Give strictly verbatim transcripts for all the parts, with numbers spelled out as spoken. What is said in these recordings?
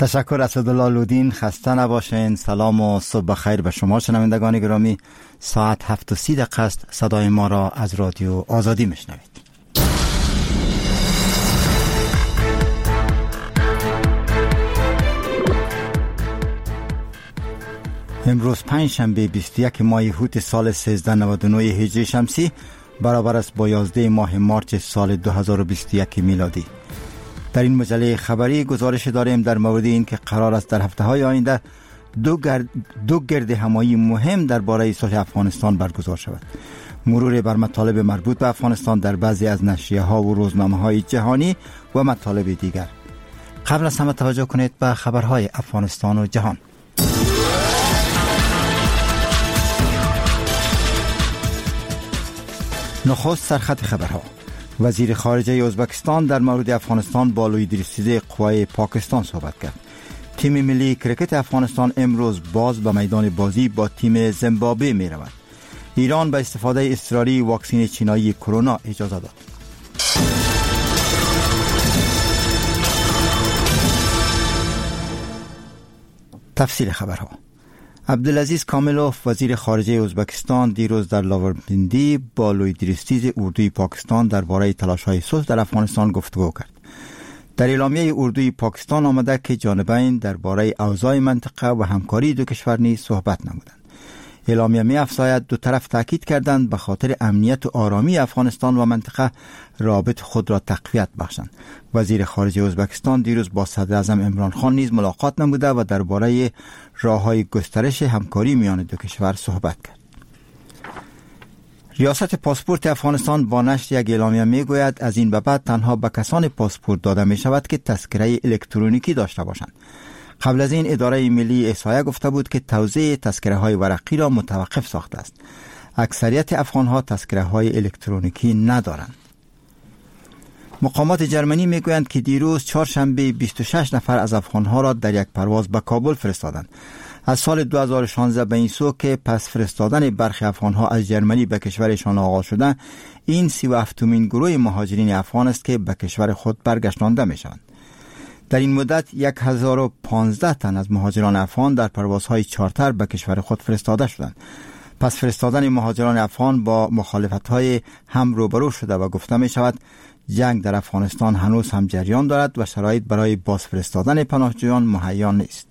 تشکر اسدالله لودین. خسته نباشین. سلام و صبح بخیر به شما شنوندگان گرامی. ساعت هفت و سی دقیقه است. صدای ما را از رادیو آزادی میشنوید. امروز پنج شنبه بیست و یک ماه هوت سال سیزده نود و نه هجری شمسی برابر است با یازده ماه مارچ سال دو هزار و بیست و یک میلادی. در این مجله خبری گزارش داریم در مورد این که قرار است در هفته های آینده دو گرد, دو گرد همایی مهم درباره صلح افغانستان برگزار شود. مرور بر مطالب مربوط به افغانستان در بعضی از نشریه ها و روزنامه های جهانی و مطالب دیگر. قبل از همه توجه کنید به خبرهای افغانستان و جهان. نخست سرخط خبرها. وزیر خارجه ازبکستان در مورد افغانستان با لوی درستیزه قوای پاکستان صحبت کرد. تیم ملی کرکت افغانستان امروز باز به میدان بازی با تیم زیمبابوه می رود. ایران به استفاده اضطراری واکسن چینایی کرونا اجازه داد. تفصیل خبرها. عبدالعزیز کاملوف وزیر خارجه ازبکستان دیروز در لاورپیندی با لوی درستیز اردوی پاکستان درباره تلاش‌های صلح در افغانستان گفتگو کرد. در اعلامیه اردوی پاکستان آمده که جانبین درباره اوضاع منطقه و همکاری دو کشور نیز صحبت نمودند. اعلامیه می افزاید دو طرف تاکید کردند به خاطر امنیت و آرامی افغانستان و منطقه رابط خود را تقویت بخشند. وزیر خارجه ازبکستان دیروز با صدر اعظم عمران خان نیز ملاقات نموده و درباره راه‌های گسترش همکاری میان دو کشور صحبت کرد. ریاست پاسپورت افغانستان با نشر یک اعلامیه میگوید از این به بعد تنها به کسان پاسپورت داده می شود که تذکره الکترونیکی داشته باشند. قبل از این اداره ملی احصایه گفته بود که توزیع تذکره های ورقی را متوقف ساخته است. اکثریت افغان ها تذکره های الکترونیکی ندارند. مقامات جرمنی میگویند که دیروز چهارشنبه بیست و شش نفر از افغان ها را در یک پرواز به کابل فرستادند. از سال دو هزار و شانزده به این سو که پس فرستادن برخی افغان ها از جرمنی به کشورشان آغاز شده، این سی و هفتمین گروه مهاجرین افغان است که به کشور خود برگشتانده می شوند. در این مدت یک هزار و پانزده تن از مهاجران افغان در پروازهای چارتر به کشور خود فرستاده شدند. پس فرستادن مهاجران افغان با مخالفت‌های هم روبرو شده و گفته می شود جنگ در افغانستان هنوز هم جریان دارد و شرایط برای باز فرستادن پناهجویان مهیا نیست.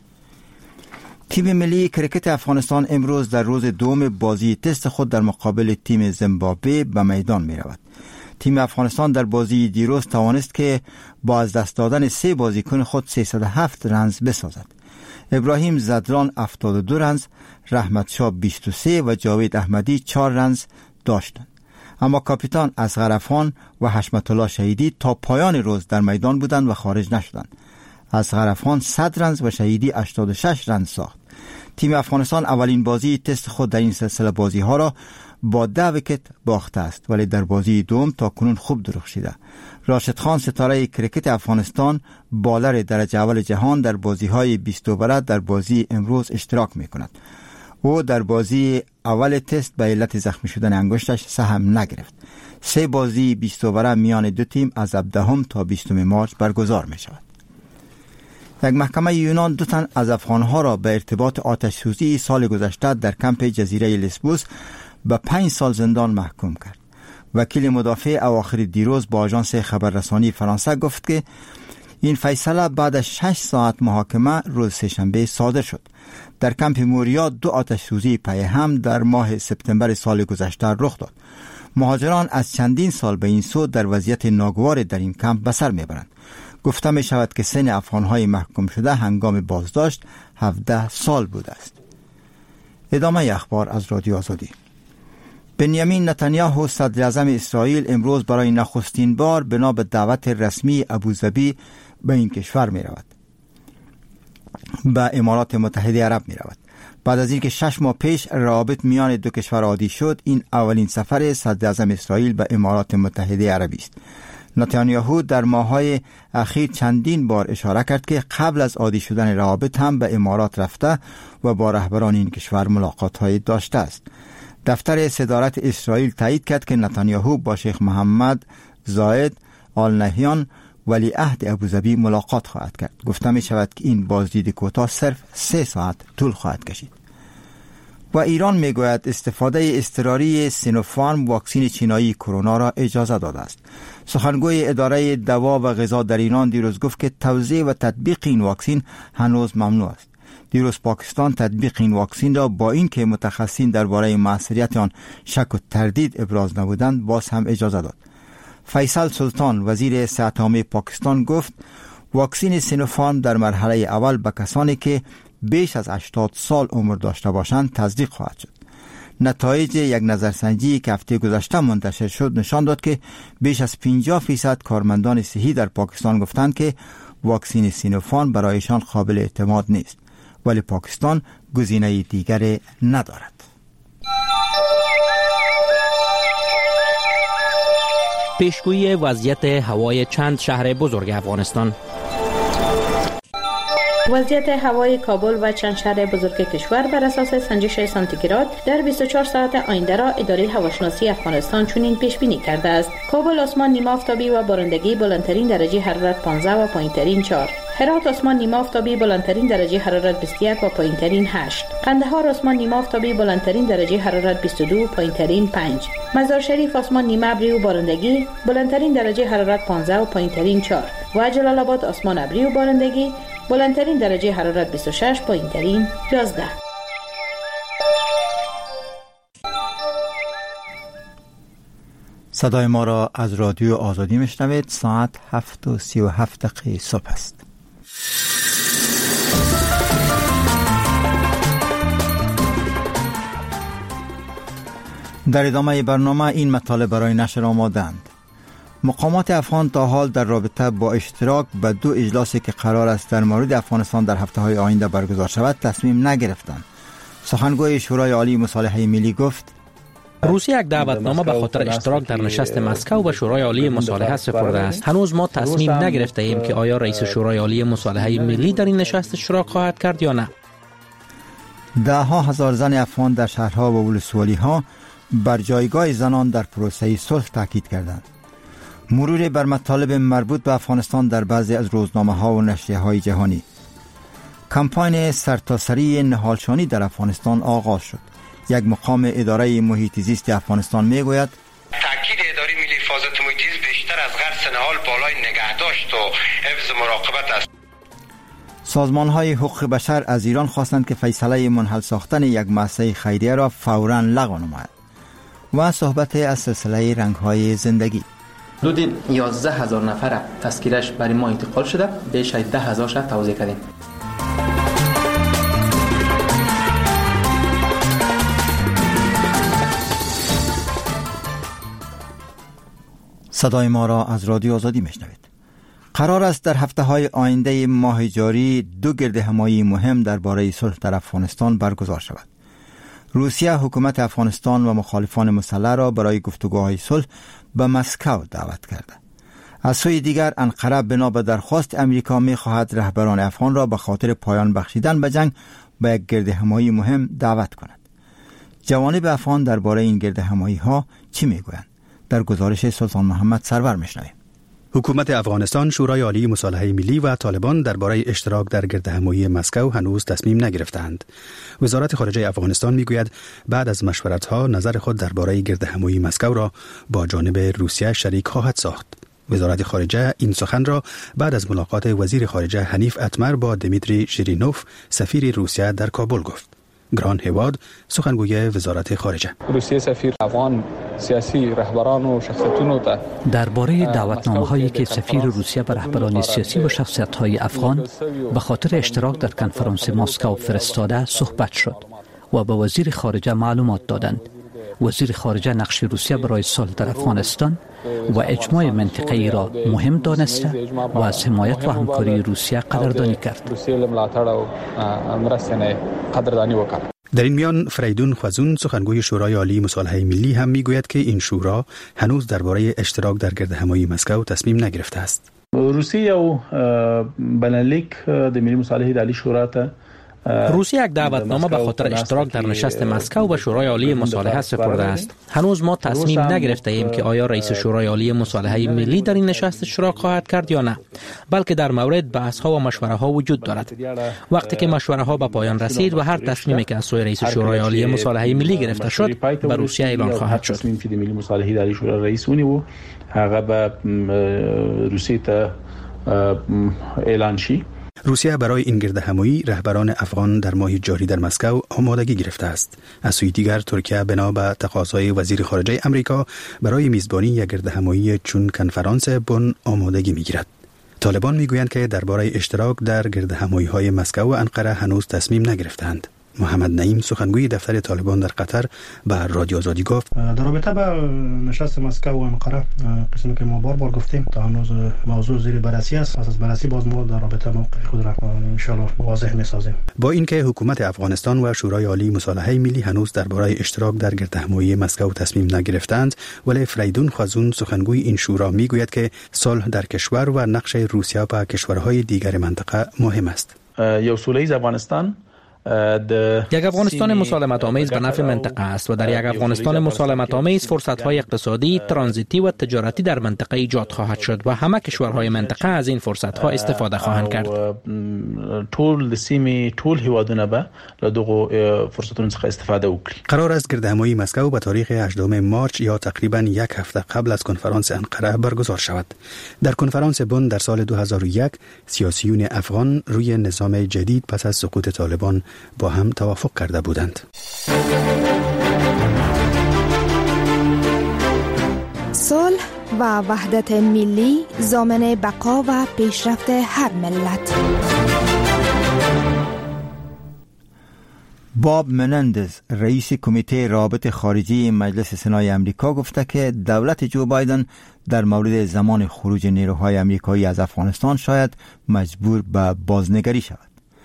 تیم ملی کرکت افغانستان امروز در روز دوم بازی تست خود در مقابل تیم زیمبابوه به میدان می رود. تیم افغانستان در بازی دیروز توانست که با از دست دادن سه بازیکن خود سیصد و هفت رنز بسازد. ابراهیم زدران هفتاد و دو رنز، رحمت شاه بیست و سه و جاوید احمدی چهار رنز داشتند. اما کاپیتان اصغر افغان و حشمت الله شهیدی تا پایان روز در میدان بودند و خارج نشدند. اصغر افغان صد رنز و شهیدی هشتاد و شش رنز ساخت. تیم افغانستان اولین بازی تست خود در این سلسله بازی ها را با ده ویکت باخته است، ولی در بازی دوم تا کنون خوب درخشیده. راشد خان ستاره کرکت افغانستان بالر درجه اول جهان در بازی های بیست اووره در بازی امروز اشتراک می کند. او در بازی اول تست به علت زخمی شدن انگشتش سهم نگرفت. سه بازی بیست اووره میان دو تیم از هفدهم تا بیستم مارچ برگزار می شود. یک محکمه یونان دو تن از افغانها را به ارتباط آتش سوزی سال گذشته در کمپ جزیره لسبوس به پنج سال زندان محکوم کرد. وکیل مدافع اواخر دیروز با آژانس خبررسانی فرانسه گفت که این فیصله بعد از شش ساعت محاکمه روز سه‌شنبه صادر شد. در کمپ موریا دو آتش سوزی پی هم در ماه سپتامبر سال گذشته رخ داد. مهاجران از چندین سال به این سو در وضعیت ناگوار در این کمپ به سر میبرند. گفته می شود که سن افغانهای محکوم شده هنگام بازداشت هفده سال بوده است. ادامه اخبار از رادیو آزادی. بنیامین نتانیاهو صدر اعظم اسرائیل امروز برای نخستین بار بنا به دعوت رسمی ابوظبی به این کشور می رود. به امارات متحده عرب می رود. بعد از اینکه شش ماه پیش روابط میان دو کشور عادی شد، این اولین سفر صدر اعظم اسرائیل به امارات متحده عربی است. نتانیاهو در ماه‌های اخیر چندین بار اشاره کرد که قبل از عادی شدن روابط هم به امارات رفته و با رهبران این کشور ملاقات‌هایی داشته است. دفتر صدارت اسرائیل تایید کرد که نتانیاهو با شیخ محمد زاید آل نهیان ولیعهد ابوظبی ملاقات خواهد کرد. گفته می شود که این بازدید کوتاه صرف سه ساعت طول خواهد کشید. و ایران می گوید استفاده اضطراری سینوفارم واکسن چینایی کرونا را اجازه داده است. سخنگوی اداره دوا و غذا در ایران دیروز گفت که توزیع و تطبیق این واکسن هنوز ممنوع است. دیروز پاکستان تطبیق این واکسن را با اینکه متخصصین درباره موثریت آن شک و تردید ابراز نبودند باز هم اجازه داد. فیصل سلطان وزیر صحت عامه پاکستان گفت واکسن سینوفارم در مرحله اول به کسانی که بیش از هشتاد سال عمر داشته باشند تزریق خواهد شد. نتایج یک نظرسنجی که هفته گذشته منتشر شد نشان داد که بیش از پنجاه فیصد کارمندان صحی در پاکستان گفتند که واکسن سینوفارم برایشان قابل اعتماد نیست، ولی پاکستان گزینه دیگری ندارد. پیشگویی وضعیت هوای چند شهر بزرگ افغانستان. وضعیت هوای کابل و چند شهر بزرگ کشور بر اساس سنجش سانتیگراد در بیست و چهار ساعت آینده را اداره هواشناسی افغانستان چنین پیش بینی کرده است: کابل آسمان نیمه آفتابی و بارندگی، بلندترین درجه حرارت پانزده و پایینترین چهار. هرات آسمان نیمه آفتابی، بلندترین درجه حرارت بیست و یک و پایینترین هشت. قندهار آسمان نیمه آفتابی، بلندترین درجه حرارت بیست و دو و پایینترین پنج. مزار شریف آسمان نیمه ابری و بارندگی، بلندترین درجه حرارت پانزده و پایینترین چهار. و جلال آباد آسمان ابری و بارندگی، بلندترین درجه حرارت بیست و شش، پایینترین یازده. صدای ما را از رادیو آزادی میشنوید. ساعت هفت و سی و هفت دقیقه صبح است. در ادامه برنامه این مطالب برای نشر آمادند. مقامات افغان تا حال در رابطه با اشتراک به دو اجلاسی که قرار است در مورد افغانستان در هفته های آینده برگزار شود تصمیم نگرفتند. سخنگوی شورای عالی مصالحه ملی گفت روسیه یک دعوتنامه به خاطر اشتراک در نشست مسکو به شورای عالی مصالحه سپرده است. هنوز ما تصمیم نگرفته ایم که آیا رئیس شورای عالی مصالحه ملی در این نشست اشتراک خواهد کرد یا نه. ده ها هزار زن افغان در شهرها و ولسوالی ها بر جایگاه زنان در پروسه صلح تاکید کردند. مرور بر مطالب مربوط به افغانستان در بعضی از روزنامه ها و نشریه های جهانی. کمپاین سرتاسری نهالشانی در افغانستان آغاز شد. یک مقام اداره محیط زیست افغانستان میگوید تاکید اداره ملی حفاظت محیط زیست بیشتر از غرس نهال بالای نگهداشت و حفظ مراقبت است. سازمان های حقوق بشر از ایران خواستند که فیصله منحل ساختن یک مؤسسه خیریه را فوراً لغو نماید. و صحبت از سلسله رنگ های زندگی. حدود یازده هزار نفر تذکیرش برای ما انتقال شده، بیش از ده هزار شد توزیع کردیم. صدای ما را از رادیو آزادی میشنوید. قرار است در هفته های آینده ماه جاری دو گرد همایی مهم درباره صلح در افغانستان برگزار شود. روسیه حکومت افغانستان و مخالفان مسلح را برای گفتگوهای صلح به مسکو دعوت کرده. از سوی دیگر انقره بنا به درخواست امریکا می خواهد رهبران افغان را به خاطر پایان بخشیدن به جنگ به یک گرد همایی مهم دعوت کند. جوانب افغان درباره این گرد همایی ها چی می گویند؟ در گزارش سلطان محمد سرور میشنویم. حکومت افغانستان، شورای عالی مصالحه ملی و طالبان درباره اشتراک در گرد همایی مسکو هنوز تصمیم نگرفتند. وزارت خارجه افغانستان میگوید بعد از مشورت‌ها نظر خود درباره گرد همایی مسکو را با جانب روسیه شریک خواهد ساخت. وزارت خارجه این سخن را بعد از ملاقات وزیر خارجه حنیف اتمر با دمیتری ژیرینوف سفیر روسیه در کابل گفت. گران هواد، سخنگوی وزارت خارجه: روسیه سفیر افغان سیاسی رهبران و شخصیتونو ته درباره دعوتنامه هایی که سفیر روسیه به رهبران سیاسی و شخصیت های افغان به خاطر اشتراک در کنفرانس مسکو فرستاده صحبت شد و به وزیر خارجه معلومات دادند. وزیر خارجه نقش روسیه برای صلح در افغانستان و اجماع منطقه‌ای را مهم دانسته و از حمایت و همکاری روسیه قدردانی کرد. در این میان فریدون خوازون، سخنگوی شورای عالی مصالحه ملی، هم میگوید که این شورا هنوز درباره اشتراک در گرد همایی مسکو تصمیم نگرفته است. روسیه او بنلیک د ملي مصالحه عالی شورا ته روسیه یک دعوتنامه به خاطر اشتراک در نشست مسکو به شورای عالی مصالحه سپرده است. هنوز ما تصمیم نگرفته ایم که آیا رئیس شورای عالی مصالحه ملی در این نشست اشتراک خواهد کرد یا نه، بلکه در مورد بحث ها و مشوره ها وجود دارد. وقتی که مشوره ها به پایان رسید و هر تصمیمی که از سوی رئیس شورای عالی مصالحه ملی گرفته شد به روسیه اعلان خواهد شد. تصمیم که ملی مصالحه در شورای رئیسونی و هغه به روسیه ته اعلان شي. روسیه برای این گرد همایی رهبران افغان در ماه جاری در مسکو آمادگی گرفته است. از سوی دیگر ترکیه بنا به تقاضای وزیر خارجه امریکا برای میزبانی یک گرد همایی چون کنفرانس بن آمادگی میگیرد. طالبان میگویند که درباره اشتراک در گرد همایی های مسکو و انقره هنوز تصمیم نگرفتند. محمد نعیم سخنگوی دفتر طالبان در قطر به رادیو آزادی گفت در رابطه با نشست مسکو و انقره قسمی که ما بار بار گفتیم تا هنوز موضوع زیر بررسی است. از بررسی باز ما در رابطه موقع خود را ان شاء الله واضح می‌سازیم. با اینکه حکومت افغانستان و شورای عالی مصالحه ملی هنوز درباره اشتراک در گرد همایی مسکو تصمیم نگرفتند، ولی فریدون خازون سخنگوی این شورا میگوید که صلح در کشور و نقش روسیه و کشورهای دیگر منطقه مهم است. یو سولیز افغانستان یک افغانستان مسالمت آمیز به نفع منطقه است و در یک افغانستان مسالمت آمیز فرصت‌های اقتصادی، ترانزیتی و تجارتی در منطقه ایجاد خواهد شد و همه کشورهای منطقه از این فرصت‌ها استفاده خواهند کرد. ټول سیمه ټول هیوادونه به له دغه فرصتونو څخه استفاده وکړي. قرار است گردهمایی مسکو به تاریخ هجدهم مارچ یا تقریباً یک هفته قبل از کنفرانس انقره برگزار شود. در کنفرانس بن در سال دو هزار و یک سیاسیون افغان روی نظام جدید پس از سقوط طالبان با هم توافق کرده بودند. صلح و وحدت ملی ضامن بقا و پیشرفت هر ملت. باب منندز رئیس کمیته روابط خارجی مجلس سنای امریکا گفته که دولت جو بایدن در مورد زمان خروج نیروهای امریکایی از افغانستان شاید مجبور به بازنگری شود.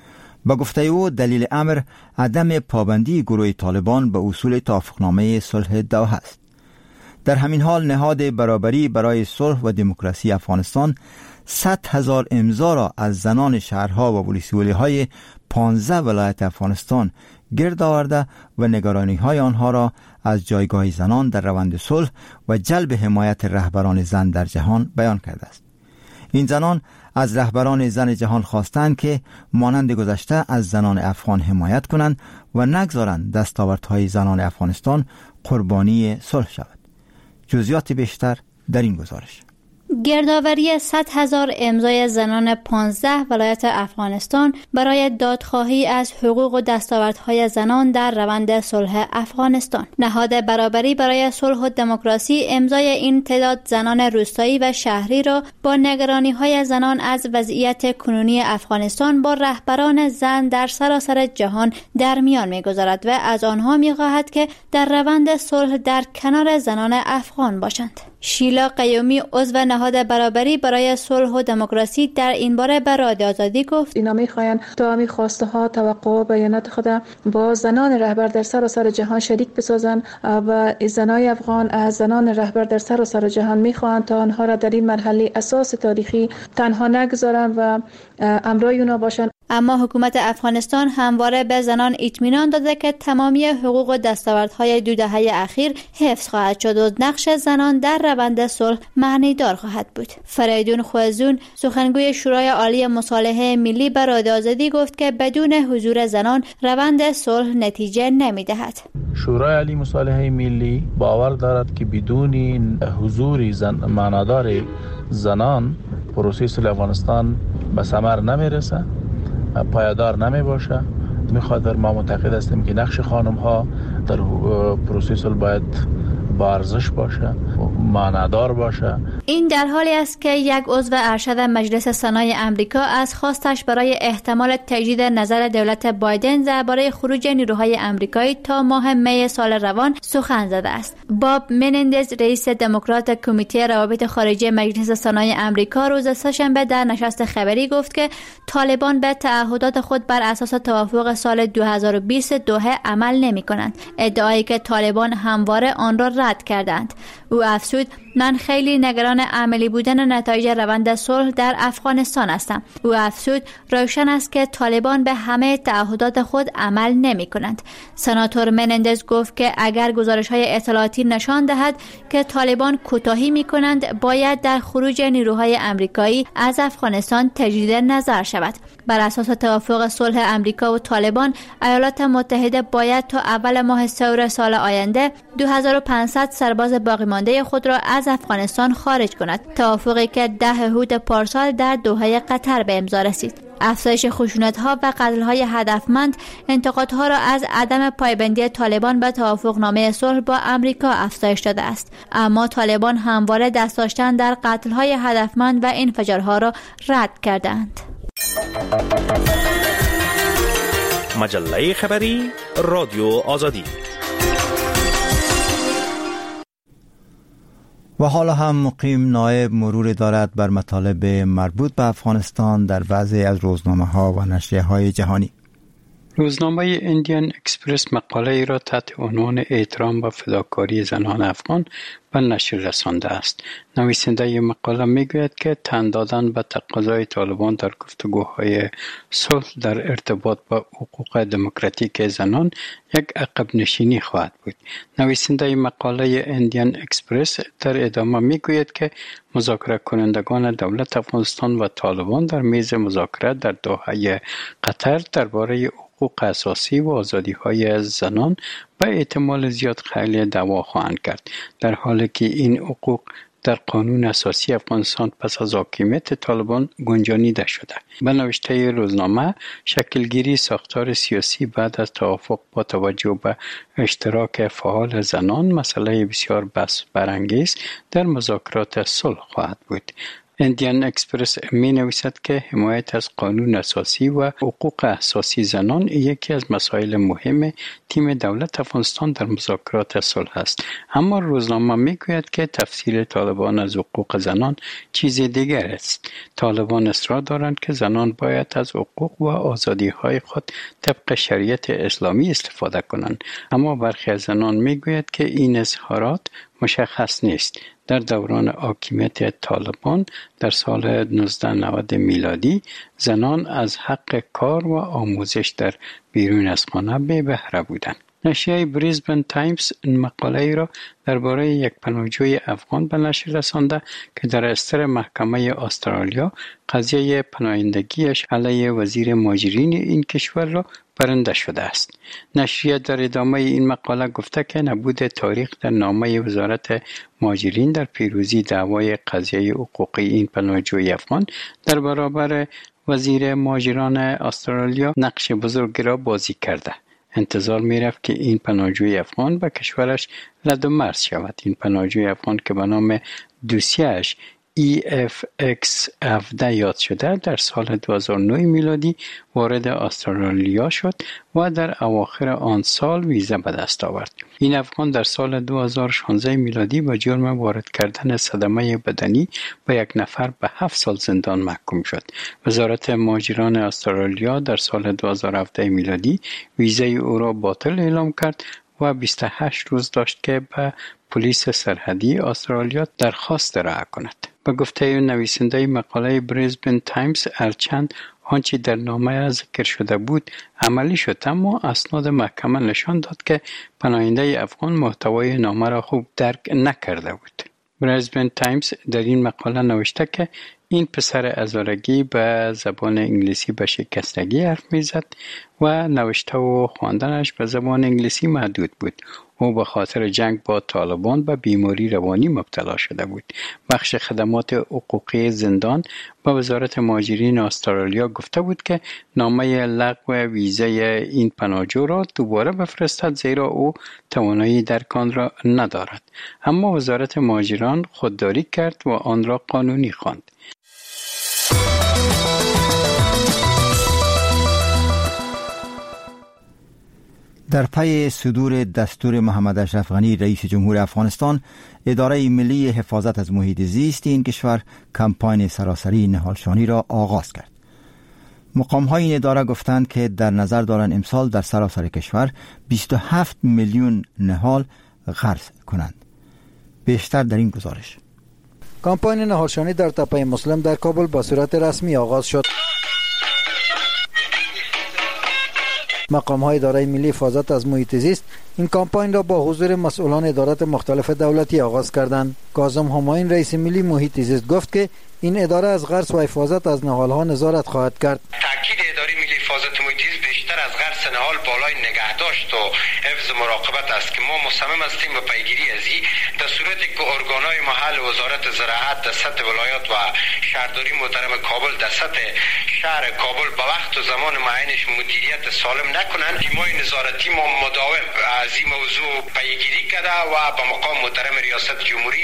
با گفته او دلیل امر عدم پابندی گروه طالبان به اصول توافقنامه صلح دوحه است. در همین حال نهاد برابری برای صلح و دموکراسی افغانستان صد هزار امضا را از زنان شهرها و ولسوالی‌های پانزده ولایت افغانستان گرد آورده و نگرانی‌های آنها را از جایگاه زنان در روند صلح و جلب حمایت رهبران زن در جهان بیان کرده است. این زنان از رهبران زن جهان خواستند که مانند گذشته از زنان افغان حمایت کنند و نگذارند دستاوردهای زنان افغانستان قربانی صلح شود. جزئیات بیشتر در این گزارش. گردآوری صد هزار امضای زنان پانزده ولایت افغانستان برای دادخواهی از حقوق و دستاوردهای زنان در روند صلح افغانستان. نهاد برابری برای صلح و دموکراسی امضای این تعداد زنان روستایی و شهری را با نگرانی‌های زنان از وضعیت کنونی افغانستان با رهبران زن در سراسر جهان در میان می‌گذارد و از آنها می‌خواهد که در روند صلح در کنار زنان افغان باشند. شیلا قیومی عضو نهاد برابری برای صلح و دموکراسی در این باره به رادیو آزادی گفت اینا میخواین تا می خواسته ها توقع و بیانات خود با زنان رهبر در سراسر جهان شریک بسازن و زنای افغان از زنان رهبر در سراسر جهان میخوان تا آنها را در این مرحله اساس تاریخی تنها نگذارن و امرای اونا باشن. اما حکومت افغانستان همواره به زنان اطمینان داده که تمامی حقوق و دستاوردهای دو دهه اخیر حفظ خواهد شد و نقش زنان در روند صلح معنیدار خواهد بود. فریدون خوازون سخنگوی شورای عالی مصالحه ملی به رادیو آزادی گفت که بدون حضور زنان روند صلح نتیجه نمی‌دهد. شورای عالی مصالحه ملی باور دارد که بدون حضور زن معنادار زنان پروسه صلح افغانستان به ثمر نمیرسه، پایدار نمی باشه. میخاطر ما معتقد هستیم که نقش خانم ها در پروسه صلح باید با ارزش باشه، معنادار باشه. این در حالی است که یک عضو ارشد مجلس سنای امریکا از خواستش برای احتمال تجدید نظر دولت بایدن درباره خروج نیروهای امریکایی تا ماه می سال روان سخن زده است. باب منندز رئیس دموکرات کمیته روابط خارجی مجلس سنای امریکا روز سه‌شنبه در نشست خبری گفت که طالبان به تعهدات خود بر اساس توافق سال دو هزار و بیست دوحه عمل نمی کنند. ادعایی که طالبان همواره آن را رد کردند. او افزود من خیلی نگران عملی بودن نتایج روند صلح در افغانستان هستم. او افزود روشن است که طالبان به همه تعهدات خود عمل نمی کنند. سناتور منندز گفت که اگر گزارش های اطلاعاتی نشان دهد که طالبان کوتاهی می کنند، باید در خروج نیروهای امریکایی از افغانستان تجدید نظر شود. بر اساس توافق صلح امریکا و طالبان، ایالات متحده باید تا اول ماه سپتامبر سال آینده دو هزار و پانصد سرباز باقی مانده خود را از افغانستان خارج کند. توافقی که ده هود پارسال در دوحه قطر به امضا رسید. افزایش خشونت‌ها و قتل‌های هدفمند انتقادها را از عدم پایبندی طالبان به توافقنامه صلح با امریکا افزایش داده است، اما طالبان همواره دست داشتن در قتل‌های هدفمند و انفجارها را رد کردند. مجله خبری رادیو آزادی. و حالا هم مقیم نایب مرور دارد بر مطالب مربوط به افغانستان در بعضی از روزنامه‌ها و نشریه‌های جهانی. روزنامه ایندیان اکسپرس مقاله ای را تحت عنوان احترام و فداکاری زنان افغان به نشر رسانده است. نویسنده مقاله میگوید که تن دادن به تقاضای طالبان در گفتگوهای صلح در ارتباط با حقوق دموکراتیک زنان یک عقب نشینی خواهد بود. نویسنده مقاله ایندیان اکسپرس در ادامه میگوید که مذاکره کنندگان دولت افغانستان و طالبان در میز مذاکره در دوحه قطر درباره حقوق اساسی و آزادی‌های زنان به احتمال زیاد خیلی دعوا خواهند کرد، در حالی که این حقوق در قانون اساسی افغانستان پس از حاکمیت طالبان گنجانیده شده. به نوشته روزنامه، شکلگیری ساختار سیاسی بعد از توافق با توجه به اشتراک فعال زنان مسئله بسیار بحث برانگیز در مذاکرات صلح خواهد بود. ایندیان اکسپرس می نویسد که حمایت از قانون اساسی و حقوق اساسی زنان یکی از مسائل مهم تیم دولت افغانستان در مذاکرات صلح است، اما روزنامه می گوید که تفسیر طالبان از حقوق زنان چیز دیگر است. طالبان اصرار دارند که زنان باید از حقوق و آزادی های خود طبق شریعت اسلامی استفاده کنند، اما برخی از زنان می گوید که این اظهارات مشخص نیست. در دوران حاکمیت طالبان در سال نوزده نود میلادی زنان از حق کار و آموزش در بیرون از خانه بی بهره بودند. نشریه بریزبن تایمز مقاله ای را درباره یک پناهجوی افغان به نشر رسانده که در استر محکمه استرالیا قضیه پناهندگیش علیه وزیر مهاجرین این کشور را برنده شده است. نشریه در ادامه این مقاله گفته که نبود تاریخ در نامه وزارت مهاجرین در پیروزی دعوای قضیه حقوقی این پناهجوی افغان در برابر وزیر مهاجران استرالیا نقش بزرگی را بازی کرده. انتظار می رفت که این پناهجوی افغان به کشورش رد و مرز شود. این پناهجوی افغان که به نام دوسیه‌اش ای اف اکس هفده یاد شده در سال دو هزار و نه میلادی وارد استرالیا شد و در اواخر آن سال ویزا به دست آورد. این افغان در سال دو هزار و شانزده میلادی با جرم وارد کردن صدمه بدنی به یک نفر به هفت سال زندان محکوم شد. وزارت مهاجران استرالیا در سال دو هزار و هفده میلادی ویزای او را باطل اعلام کرد و بیست و هشت روز داشت که به پلیس سرحدی استرالیا درخواست ارائه کند. به گفته نویسنده مقاله بریزبن تایمز، هرچند آنچه در نامه ذکر شده بود عملی شد، اما اسناد محکمه نشان داد که پناهنده افغان محتوای نامه را خوب درک نکرده بود. بریزبن تایمز در این مقاله نوشته که این پسر هزارگی به زبان انگلیسی به شکستگی حرف میزد و نوشته و خواندنش به زبان انگلیسی محدود بود. او به خاطر جنگ با طالبان به بیماری روانی مبتلا شده بود. بخش خدمات حقوقی زندان با وزارت مهاجرین استرالیا گفته بود که نامه لغو ویزای این پناهجو را دوباره بفرستد، زیرا او توانایی درک آن را ندارد. اما وزارت مهاجران خودداری کرد و آن را قانونی خواند. در پی صدور دستور محمد اشرف غنی رئیس جمهور افغانستان، اداره ملی حفاظت از محیط زیست این کشور کمپاین سراسری نهالشانی را آغاز کرد. مقام‌های این اداره گفتند که در نظر دارند امسال در سراسر کشور بیست و هفت میلیون نهال غرس کنند. بیشتر در این گزارش. کمپاین نهالشانی در تپه مسلم در کابل با صورت رسمی آغاز شد. مقام‌های اداره ملی حفاظت از محیط زیست این کمپاین را با حضور مسئولان ادارات مختلف دولتی آغاز کردند. کاظم همایون رئیس ملی محیط زیست گفت که این اداره از غرس و حفاظت از نهال‌ها نظارت خواهد کرد. تاکید اداره ملی حفاظت محیط زیست بیشتر از غرس نهال بالای نگهداشت و حفظ مراقبت است که ما مصمم هستیم به پیگیری از این در صورتی که ارگان‌های محل وزارت زراعت در سطح ولایات و شهرداری محترم کابل در سطح شهر کابل به وقت و زمان معینش مدیریت سالم نکنند. تیم‌های نظارتی ما مداوم از این موضوع پیگیری کرده و به مقام محترم ریاست جمهوری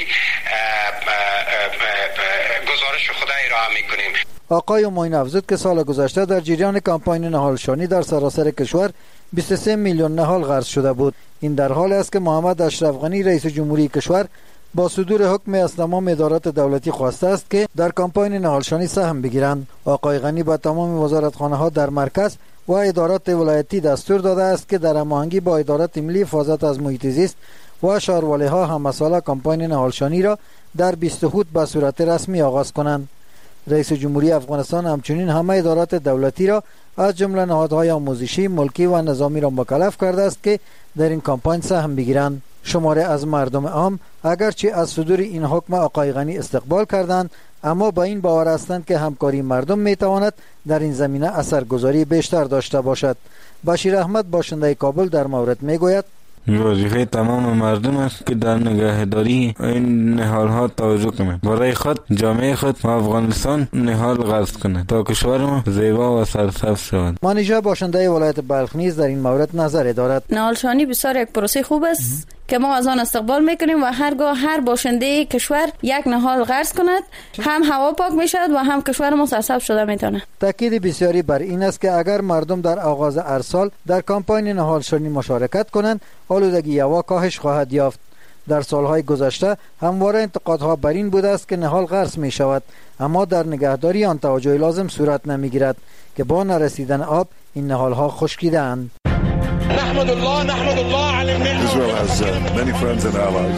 گزارش خود ارائه می‌کنیم. آقای همایون افزود که سال گذشته در جریان کمپاین نهالشانی در سراسر کشور بیست و سه میلیون نهال غرس شده بود. این در حال است که محمد اشرف غنی رئیس جمهوری کشور با صدور حکم از تمام ادارات دولتی خواسته است که در کمپاین نهالشانی سهم بگیرند. آقای غنی با تمام وزارتخانه‌ها در مرکز و ادارات ولایتی دستور داده است که در هماهنگی با ادارات ملی حفاظت از محیط زیست و شهرواله‌ها همساله کمپاین نهالشانی را در بیست هوت به صورت رسمی آغاز کنند. رئیس جمهوری افغانستان همچنین همه ادارات دولتی را از جمله نهادهای آموزشی، ملکی و نظامی را مکلف کرده است که در این کمپاین سهم بگیرند. شماره از مردم عام اگرچه از صدور این حکم آقای غنی استقبال کردند، اما با این باور هستند که همکاری مردم میتواند در این زمینه اثرگذاری بیشتر داشته باشد. بشیر احمد باشنده کابل در مورد میگوید وظیفه تمام مردم است که در نگهداری این نهال‌ها توجه کنند، برای خود، جامعه خود و افغانستان نهال غرس کنند تا کشور ما زیبا و سرسبز شود. مانیژه باشنده ولایت بلخ نیز در این مورد نظر دارد. نهالشانی بسیار یک پروسه خوب است که ما از آن استقبال میکنیم و هرگاه هر باشنده کشور یک نهال غرس کند هم هوا پاک میشود و هم کشور ما سرسبز شده میتونه. تاکید بسیاری بر این است که اگر مردم در آغاز هر سال در کمپاین نهالشانی مشارکت کنند آلودگی هوا کاهش خواهد یافت. در سالهای گذشته همواره انتقادها بر این بوده است که نهال غرس می شود اما در نگهداری آن توجه لازم صورت نمیگیرد که با نرسیدن آب این نهالها خشکیده اند. نحمد الله نحمد الله على الملك. Israel has uh, many friends and allies.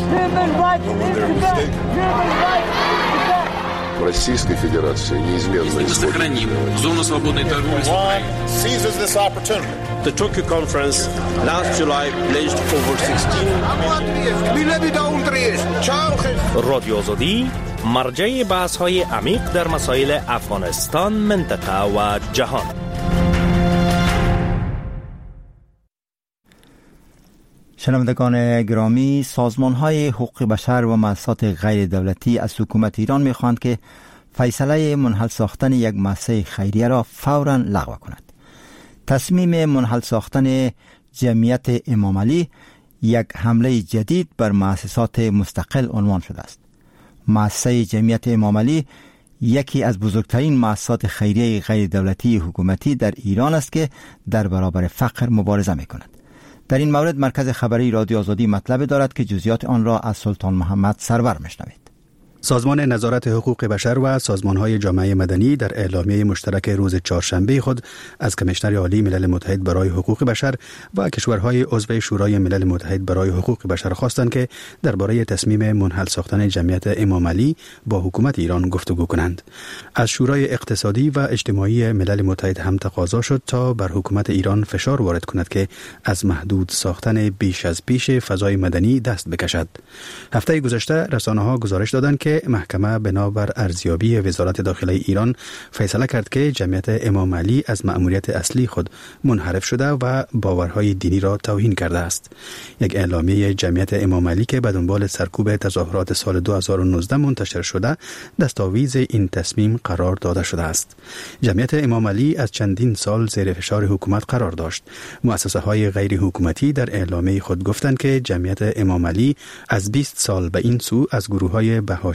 Российской Федерации неизменно сохраним зону свободной торговли с Украиной. Seizes this opportunity. The Tokyo conference last July pledged over sixteen رادیو آزادی مرجع بحث‌های عمیق در مسائل افغانستان، منطقه و جهان. شنوندگان گرامی، سازمان‌های حقوق بشر و مؤسسات غیر دولتی از حکومت ایران می‌خواهند که فیصله منحل ساختن یک مؤسسه خیریه را فوراً لغو کند. تصمیم منحل ساختن جمعیت امام علی یک حمله جدید بر مؤسسات مستقل عنوان شده است. مؤسسه جمعیت امام علی یکی از بزرگترین مؤسسات خیریه غیر دولتی حکومتی در ایران است که در برابر فقر مبارزه می‌کند. در این مورد مرکز خبری رادیو آزادی مطلب دارد که جزئیات آن را از سلطان محمد سرور میشنوید. سازمان نظارت حقوق بشر و سازمان‌های جامعه مدنی در اعلامیه مشترک روز چهارشنبه خود از کمیشنر عالی ملل متحد برای حقوق بشر و کشورهای عضو شورای ملل متحد برای حقوق بشر خواستند که درباره تصمیم منحل ساختن جمعیت امام علی با حکومت ایران گفتگو کنند. از شورای اقتصادی و اجتماعی ملل متحد هم تقاضا شد تا بر حکومت ایران فشار وارد کند که از محدود ساختن بیش از پیش فضای مدنی دست بکشد. هفته گذشته رسانه‌ها گزارش دادند که محکمه بنابر ارزیابی وزارت داخله ایران فیصله کرد که جمعیت امام علی از مأموریت اصلی خود منحرف شده و باورهای دینی را توهین کرده است. یک اعلامیه جمعیت امام علی که به دنبال سرکوب تظاهرات سال دو هزار و نوزده منتشر شده دستاویز این تصمیم قرار داده شده است. جمعیت امام علی از چندین سال زیر فشار حکومت قرار داشت. مؤسسه های غیر حکومتی در اعلامیه خود گفتند که جمعیت امام علی از بیست سال به این سو از گروه های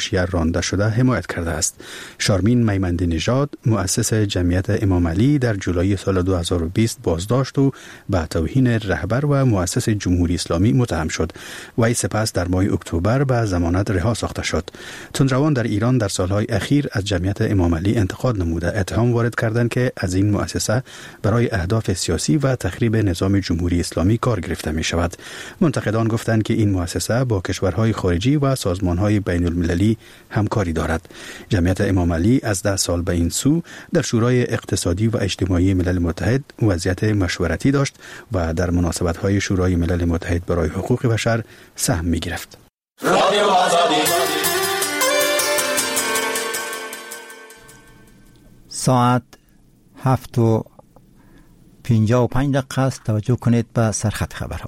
حاشیه رانده شده حمایت کرده است. شارمین میمندی نژاد مؤسس جمعیت امام علی در جولای سال دو هزار و بیست بازداشت و به توهین رهبر و مؤسس جمهوری اسلامی متهم شد. وی سپس در ماه اکتبر به ضمانت رها ساخته شد. تندروان در ایران در سالهای اخیر از جمعیت امام علی انتقاد نموده اتهام وارد کردند که از این مؤسسه برای اهداف سیاسی و تخریب نظام جمهوری اسلامی کار گرفته می شود. منتقدان گفتند که این مؤسسه با کشورهای خارجی و سازمانهای بین المللی همکاری دارد. جمعیت امام علی از ده سال به این سو در شورای اقتصادی و اجتماعی ملل متحد وضعیت مشورتی داشت و در مناسبت‌های شورای ملل متحد برای حقوق بشر سهم می‌گرفت. ساعت هفت و پنجاه و پنج دقیقه است. توجه کنید به سرخط خبرها.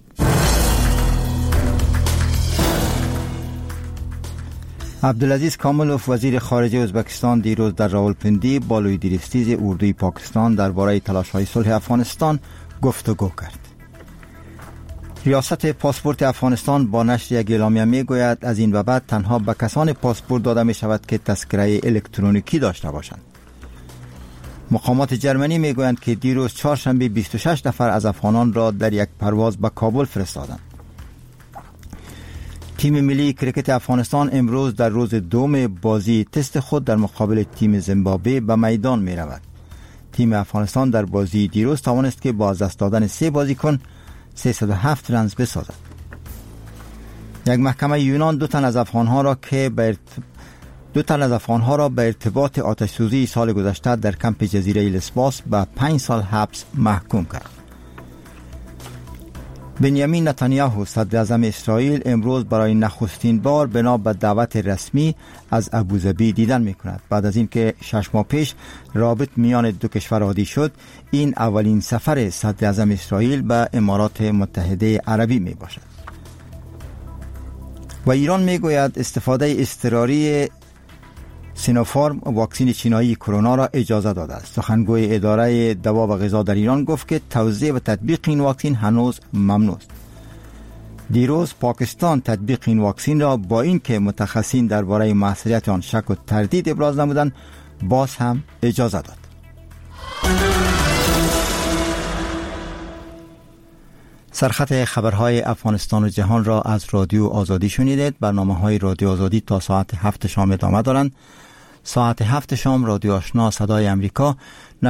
عبدالعزیز کاملوف وزیر خارجه ازبکستان دیروز در راولپندی با لویدریستیز اردوی پاکستان درباره تلاش‌های صلح افغانستان گفتگو کرد. ریاست پاسپورت افغانستان با نشر یک اعلامیه میگوید از این به بعد تنها به کسان پاسپورت داده می شود که تذکره الکترونیکی داشته باشند. مقامات جرمنی میگویند که دیروز چهارشنبه بیست و شش نفر از افغانان را در یک پرواز به کابل فرستادند. تیم ملی کرکت افغانستان امروز در روز دوم بازی تست خود در مقابل تیم زیمبابوه به میدان می رود. تیم افغانستان در بازی دیروز توانست که با از دست دادن سه بازیکن سیصد و هفت رنز بسازد. یک محکمه یونان دو تن از افغانها را که به ارت... دو تن از افغانها را به ارتباط آتش سوزی سال گذشته در کمپ جزیره لسباس به پنج سال حبس محکوم کرد. بنیامین نتانیاهو صدر اعظم اسرائیل امروز برای نخستین بار بنا به دعوت رسمی از ابوظبی دیدن می‌کند. بعد از اینکه شش ماه پیش رابط میان دو کشور عادی شد، این اولین سفر صدر اعظم اسرائیل به امارات متحده عربی میباشد. و ایران میگوید استفاده اضطراری سینوفارم واکسن چینایی کرونا را اجازه داده است. سخنگوی اداره دوا و غذا در ایران گفت که توزیع و تطبیق این واکسن هنوز ممنوع است. دیروز پاکستان تطبیق این واکسن را با اینکه متخصصین درباره موثریت آن شک و تردید ابراز نمودند باز هم اجازه داد. سرخط خبرهای افغانستان و جهان را از رادیو آزادی شنیدید. برنامه‌های رادیو آزادی تا ساعت هفت شام ادامه دارند. ساعت هفت شام رادیو آشنا صدای امریکا